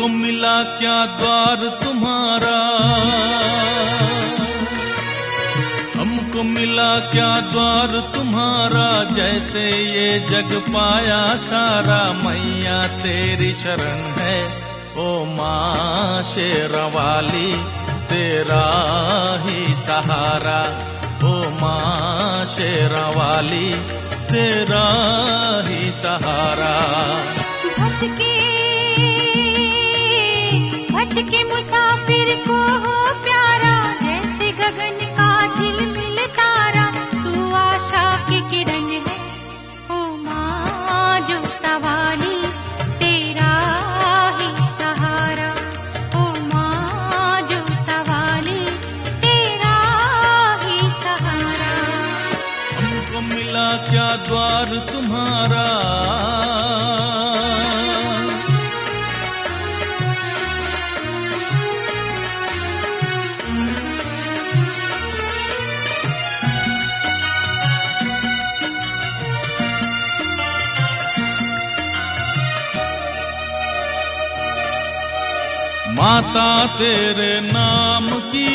हमको मिला क्या द्वार तुम्हारा, हमको मिला क्या द्वार तुम्हारा, जैसे ये जग पाया सारा। मैया तेरी शरण है ओ माँ शेरवाली, तेरा ही सहारा। ओ माँ शेरवाली, तेरा ही सहारा। भटके मुसाफिर को हो प्यारा, जैसे गगन का झिलमिल तारा। तू आशा की किरण है ओ माँ जोता वाली, तेरा ही सहारा। ओ माँ जोता वाली, तेरा ही सहारा। हमको मिला क्या द्वार तुम्हारा, माता तेरे नाम की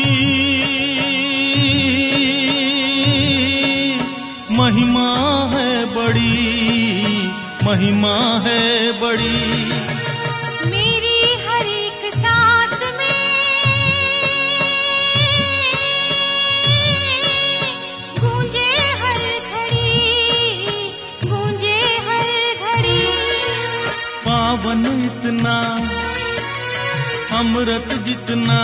महिमा है बड़ी, महिमा है बड़ी। मेरी हर एक सांस में गूंजे हर घड़ी, गूंजे हर घड़ी। पावन इतना अमृत जितना,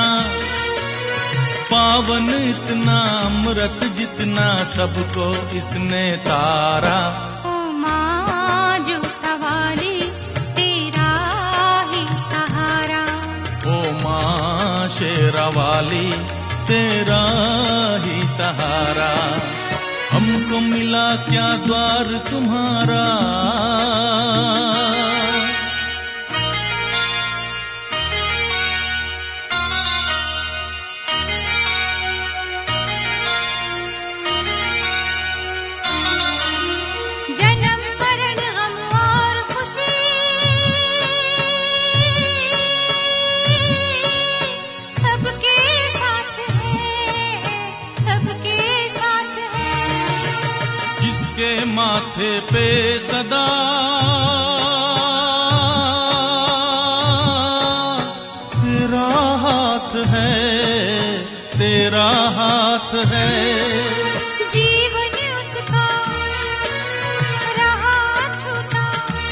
पावन इतना अमृत जितना, सबको इसने तारा। ओ माँ जोता वाली, तेरा ही सहारा। ओ माँ शेरवाली, तेरा ही सहारा। हमको मिला क्या द्वार तुम्हारा, के माथे पे सदा तेरा हाथ है, तेरा हाथ है। जीवन उसका रहा छूता,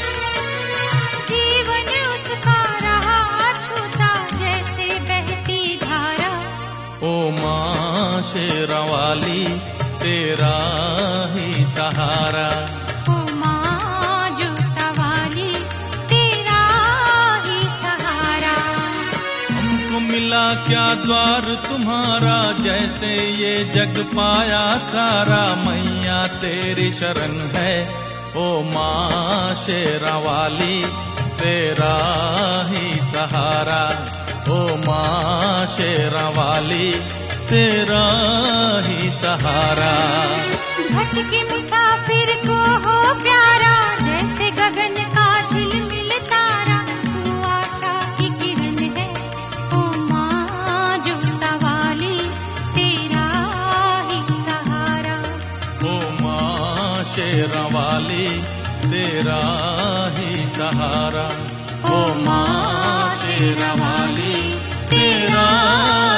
जीवन उसका रहा छूता, जैसे बहती धारा। ओ माँ शेरवाली, तेरा ही सहारा। ओ माँ जोता वाली, तेरा ही सहारा। हमको मिला क्या द्वार तुम्हारा, जैसे ये जग पाया सारा। मैया तेरी शरण है ओ माँ शेरवाली, तेरा ही सहारा। ओ माँ शेरवाली, तेरा ही सहारा। भटके मुसाफिर को हो प्यारा, जैसे गगन का झिलमिल तारा। तू आशा की किरण है ओ माँ जोता वाली, तेरा ही सहारा। ओ माँ शेरवाली, तेरा ही सहारा। ओ माँ शेरवाली, तेरा